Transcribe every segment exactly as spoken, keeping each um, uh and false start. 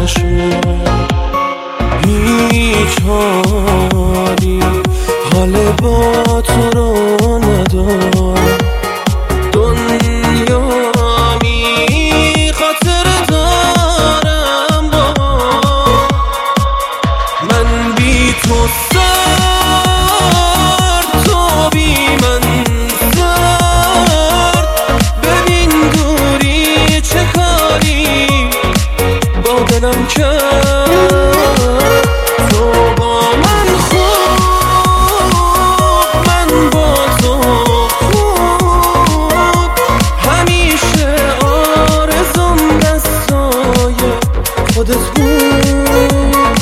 نشد هیچ حالی، حال با تو رو ندارم. دنیا می خاطر دارم با من بی تو سرد، تو بی من سرد. ببین دوری چه کاری با دلم کرد. تو با من خوب، من با تو خوب. همیشه آرزوم دستای خودت بود.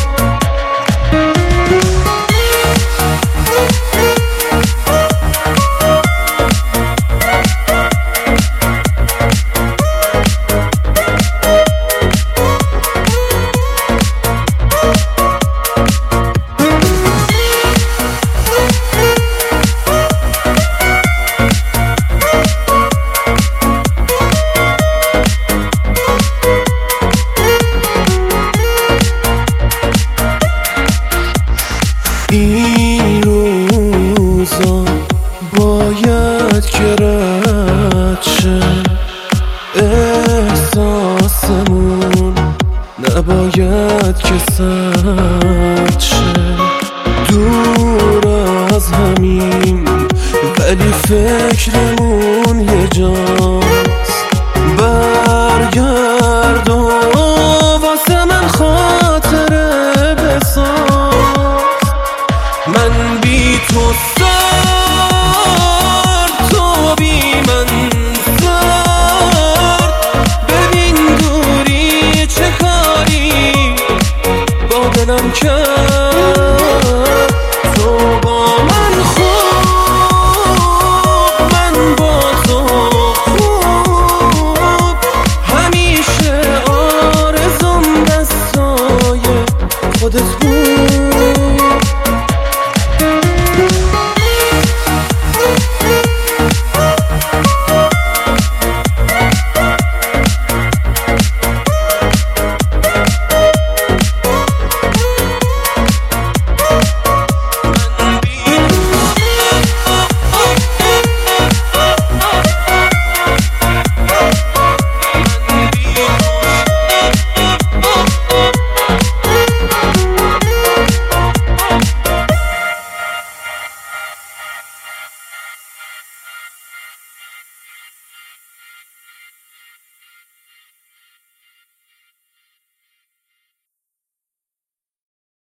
این روزا باید که رد شه، احساسمون نباید که سرد شه. دور از همیم ولی فکرمون یه جاست. برگرد و واسه من خاطره بساز. من بی تو سرد، تو بی من سرد. ببین دوری چه کاری با دلم کرد. تو با من خوب، من با تو خوب. همیشه آرزوم دستای خودت